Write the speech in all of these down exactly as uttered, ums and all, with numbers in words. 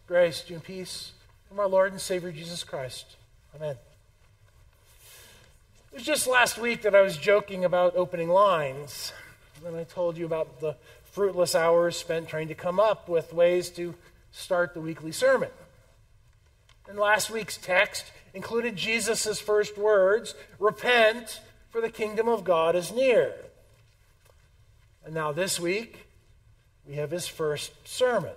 Grace, to you, and peace from our Lord and Savior Jesus Christ. Amen. It was just last week that I was joking about opening lines, and I told you about the fruitless hours spent trying to come up with ways to start the weekly sermon. And last week's text included Jesus' first words, "Repent, for the kingdom of God is near." And now this week, we have his first sermon.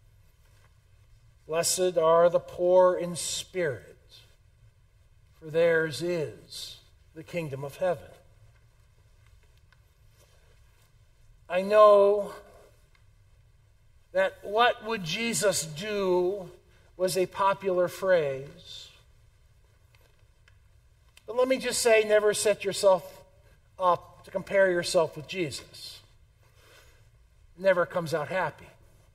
Blessed are the poor in spirit, for theirs is the kingdom of heaven. I know that what would Jesus do was a popular phrase. But let me just say, never set yourself up to compare yourself with Jesus. It never comes out happy.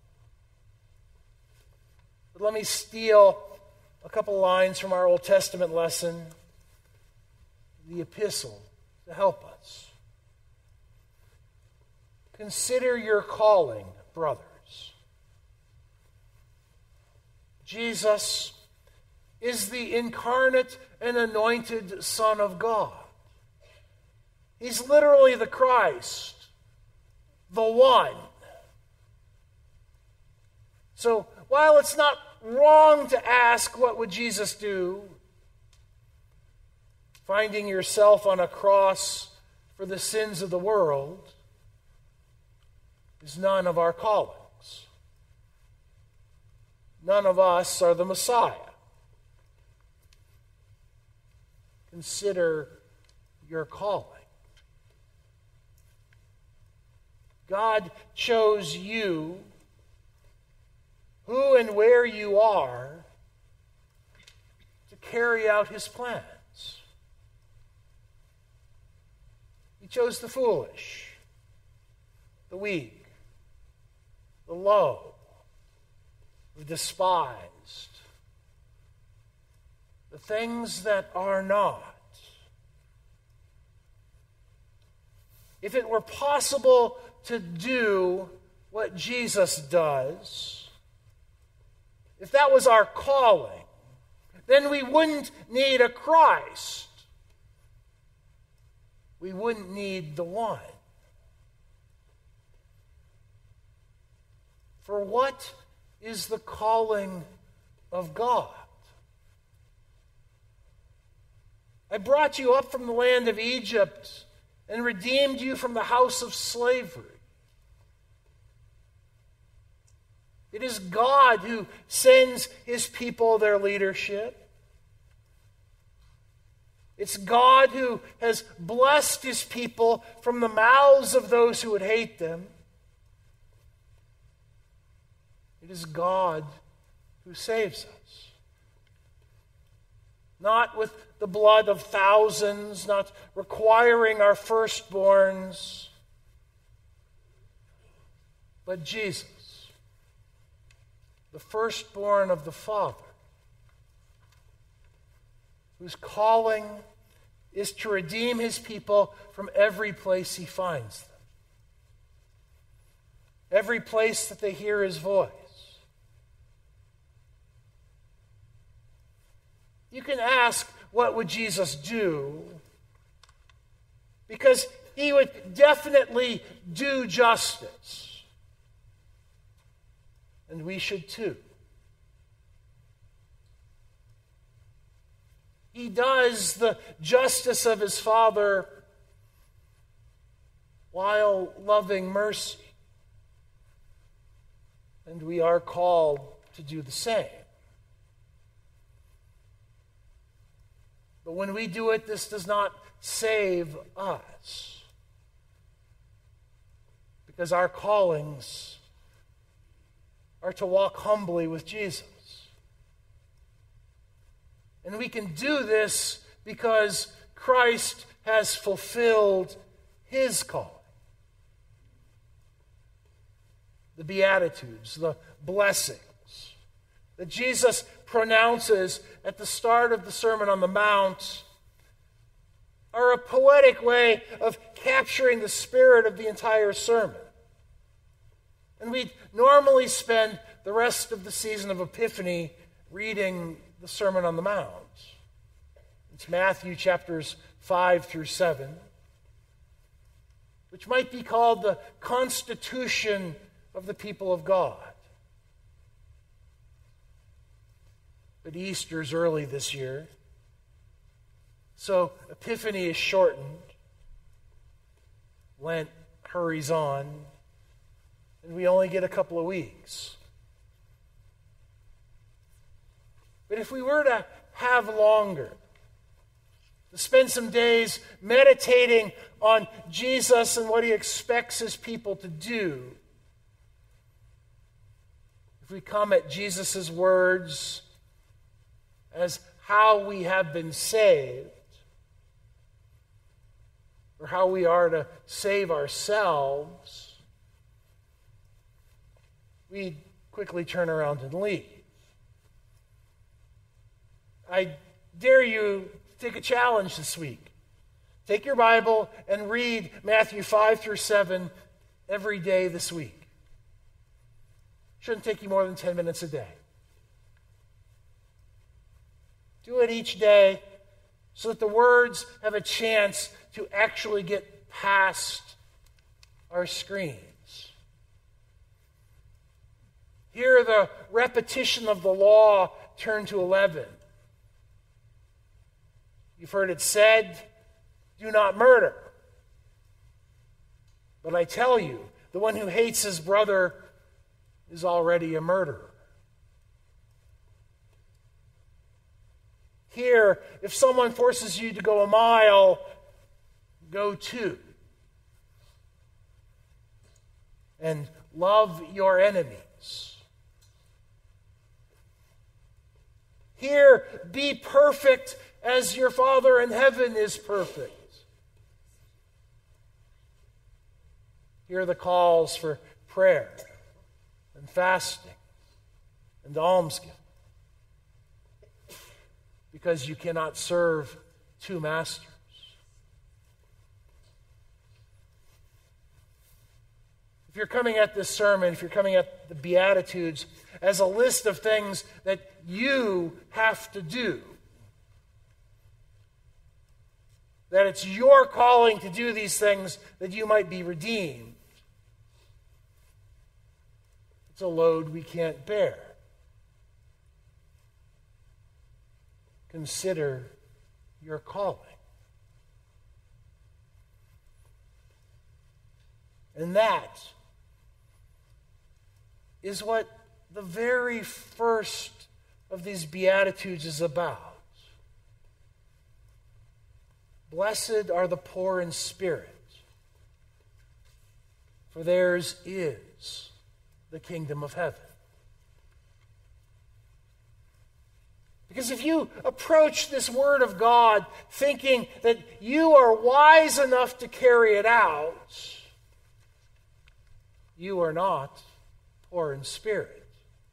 But let me steal a couple lines from our Old Testament lesson, the epistle, to help us. Consider your calling, brothers. Jesus is the incarnate and anointed Son of God. He's literally the Christ, the one. So while it's not wrong to ask, what would Jesus do? Finding yourself on a cross for the sins of the world is none of our callings. None of us are the Messiah. Consider your calling. God chose you, who and where you are, to carry out his plans. He chose the foolish, the weak, the low, the despised, the things that are not. If it were possible to do what Jesus does, if that was our calling, then we wouldn't need a Christ. We wouldn't need the one. For what is the calling of God? I brought you up from the land of Egypt and redeemed you from the house of slavery. It is God who sends his people their leadership. It's God who has blessed his people from the mouths of those who would hate them. It is God who saves us. Not with the blood of thousands, not requiring our firstborns, but Jesus, the firstborn of the Father, whose calling is to redeem his people from every place he finds them, every place that they hear his voice. You can ask, what would Jesus do? Because he would definitely do justice. And we should too. He does the justice of his Father while loving mercy. And we are called to do the same. But when we do it, this does not save us. Because our callings are to walk humbly with Jesus. And we can do this because Christ has fulfilled his calling. The Beatitudes, the blessings that Jesus pronounces at the start of the Sermon on the Mount are a poetic way of capturing the spirit of the entire sermon. And we normally spend the rest of the season of Epiphany reading the Sermon on the Mount. It's Matthew chapters five through seven, which might be called the constitution of the people of God. But Easter's early this year, so Epiphany is shortened. Lent hurries on, and we only get a couple of weeks. But if we were to have longer, to spend some days meditating on Jesus and what he expects his people to do, if we come at Jesus' words as how we have been saved, or how we are to save ourselves, we quickly turn around and leave. I dare you to take a challenge this week. Take your Bible and read Matthew five through seven every day this week. Shouldn't take you more than ten minutes a day. Do it each day so that the words have a chance to actually get past our screens. Hear the repetition of the law turn to eleven. You've heard it said, do not murder. But I tell you, the one who hates his brother is already a murderer. Here, if someone forces you to go a mile, go two. And love your enemies. Here, be perfect as your Father in heaven is perfect. Here are the calls for prayer and fasting and almsgiving. Because you cannot serve two masters. If you're coming at this sermon, if you're coming at the Beatitudes as a list of things that you have to do, that it's your calling to do these things that you might be redeemed, it's a load we can't bear. Consider your calling. And that is what the very first of these Beatitudes is about. Blessed are the poor in spirit, for theirs is the kingdom of heaven. Because if you approach this word of God thinking that you are wise enough to carry it out, you are not poor in spirit.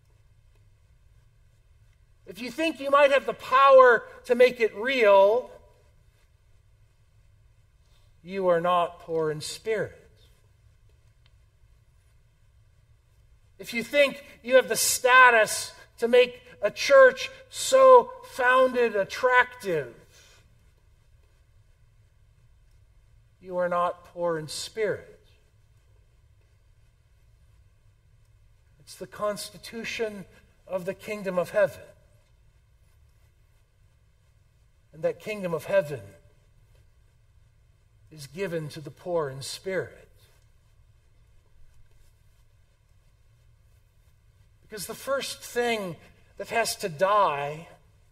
If you think you might have the power to make it real, you are not poor in spirit. If you think you have the status to make a church so founded attractive, you are not poor in spirit. It's the constitution of the kingdom of heaven. And that kingdom of heaven is given to the poor in spirit. Because the first thing that has to die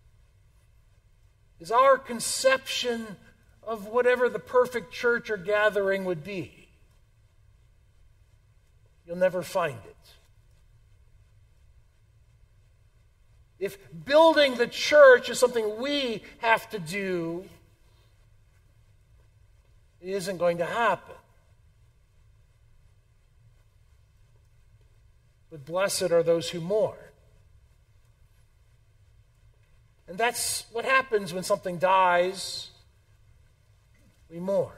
is our conception of whatever the perfect church or gathering would be. You'll never find it. If building the church is something we have to do, it isn't going to happen. But blessed are those who mourn. And that's what happens when something dies. We mourn.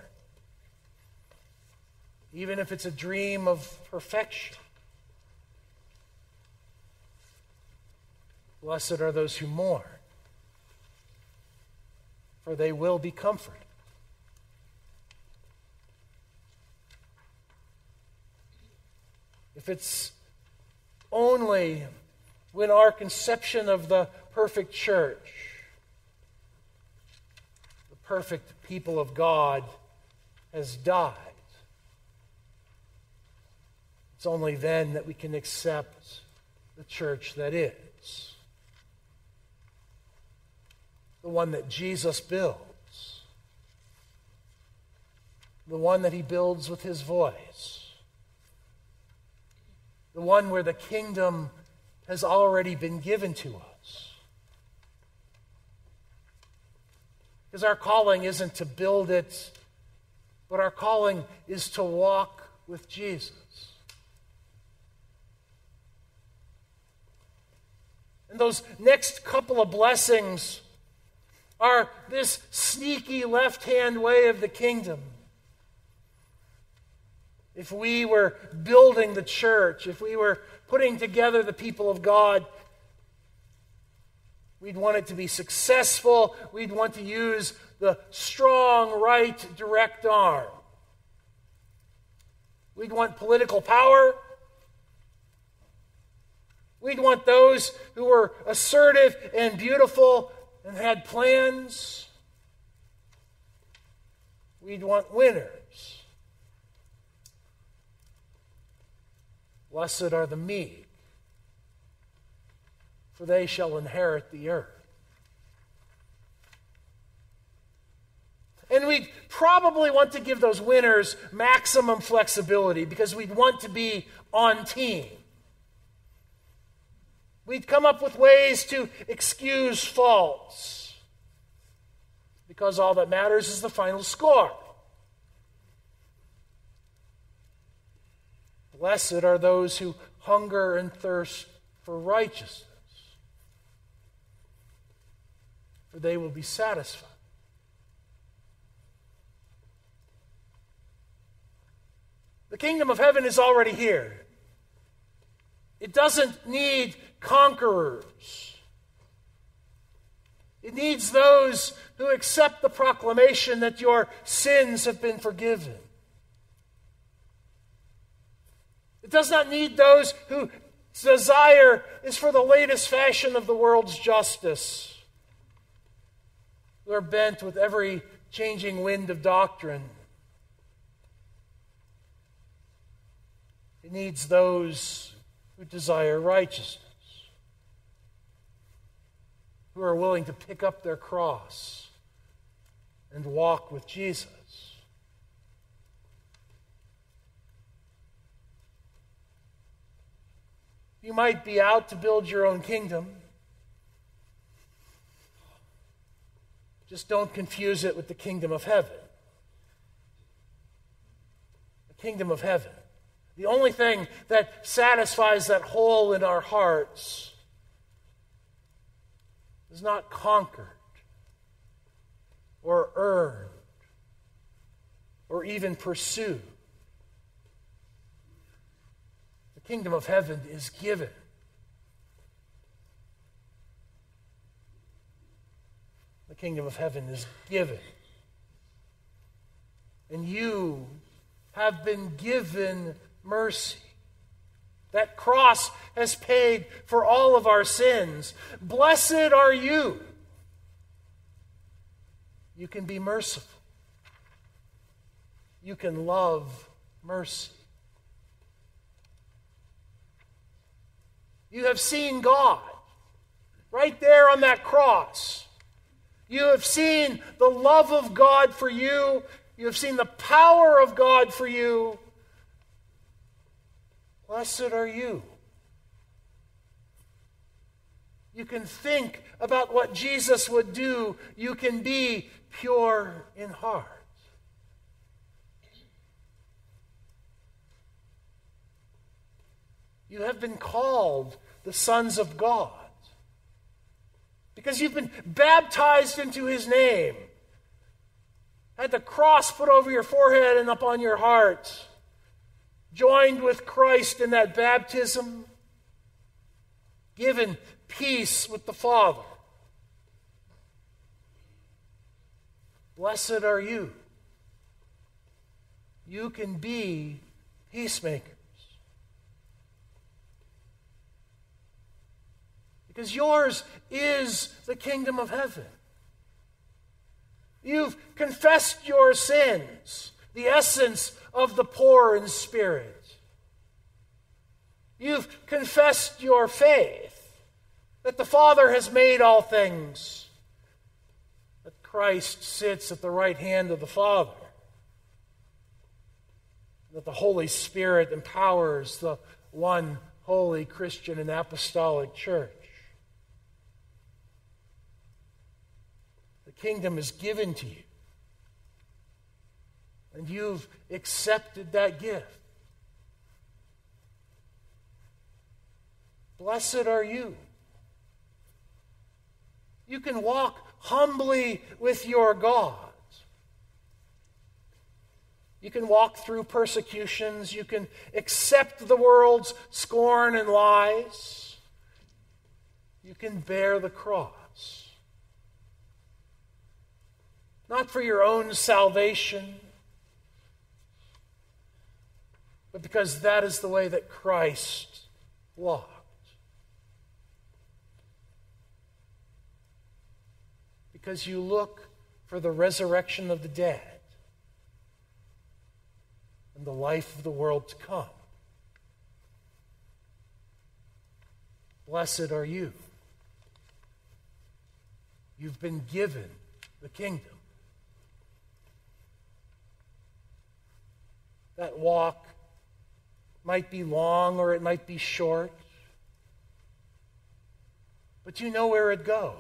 Even if it's a dream of perfection. Blessed are those who mourn, for they will be comforted. If it's only when our conception of the perfect church, the perfect people of God, has died, it's only then that we can accept the church that is. The one that Jesus builds. The one that he builds with his voice. The one where the kingdom has already been given to us. Because our calling isn't to build it, but our calling is to walk with Jesus. And those next couple of blessings are this sneaky left-hand way of the kingdom. If we were building the church, if we were putting together the people of God, we'd want it to be successful. We'd want to use the strong right direct arm. We'd want political power. We'd want those who were assertive and beautiful and had plans. We'd want winners. Blessed are the meek, for they shall inherit the earth. And we'd probably want to give those winners maximum flexibility because we'd want to be on team. We'd come up with ways to excuse faults because all that matters is the final score. Blessed are those who hunger and thirst for righteousness, for they will be satisfied. The kingdom of heaven is already here. It doesn't need conquerors. It needs those who accept the proclamation that your sins have been forgiven. It does not need those whose desire is for the latest fashion of the world's justice, who are bent with every changing wind of doctrine. It needs those who desire righteousness, who are willing to pick up their cross and walk with Jesus. You might be out to build your own kingdom. Just don't confuse it with the kingdom of heaven. The kingdom of heaven. The only thing that satisfies that hole in our hearts is not conquered or earned or even pursued. The kingdom of heaven is given. The kingdom of heaven is given. And you have been given mercy. That cross has paid for all of our sins. Blessed are you. You can be merciful. You can love mercy. You have seen God right there on that cross. You have seen the love of God for you. You have seen the power of God for you. Blessed are you. You can think about what Jesus would do. You can be pure in heart. You have been called the sons of God because you've been baptized into his name. Had the cross put over your forehead and up on your heart. Joined with Christ in that baptism. given peace with the Father. Blessed are you. You can be peacemakers. Because yours is the kingdom of heaven. You've confessed your sins, the essence of the poor in spirit. You've confessed your faith, that the Father has made all things, that Christ sits at the right hand of the Father, that the Holy Spirit empowers the one holy Christian and apostolic church. The kingdom is given to you, and you've accepted that gift. Blessed are you. You can walk humbly with your God. You can walk through persecutions. You can accept the world's scorn and lies. You can bear the cross. Not for your own salvation, but because that is the way that Christ walked. Because you look for the resurrection of the dead and the life of the world to come. Blessed are you. You've been given the kingdom. That walk might be long or it might be short, but you know where it goes.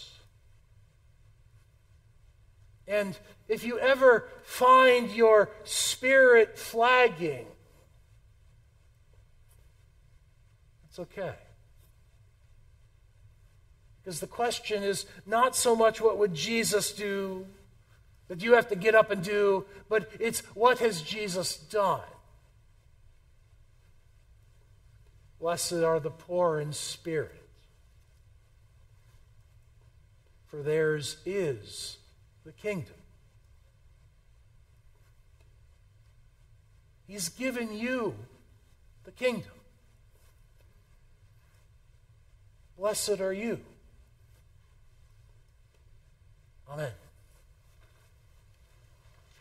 And if you ever find your spirit flagging, it's okay. Because the question is not so much what would Jesus do that you have to get up and do, but it's what has Jesus done? Blessed are the poor in spirit, for theirs is the kingdom. He's given you the kingdom. Blessed are you. Amen.